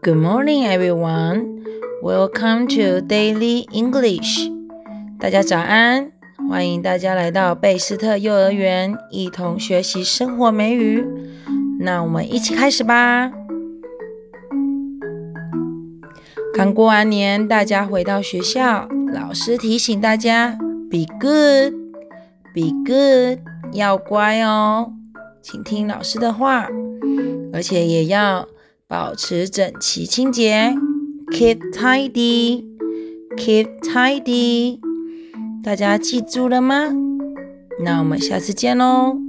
Good morning, everyone. Welcome to Daily English. 大家早安，欢迎大家来到贝斯特幼儿园，一同学习生活美语。那我们一起开始吧。刚过完年，大家回到学校，老师提醒大家 Be good, be good， 要乖哦，请听老师的话，而且也要保持整齐清洁 Keep tidy, keep tidy， 大家记住了吗？那我们下次见咯。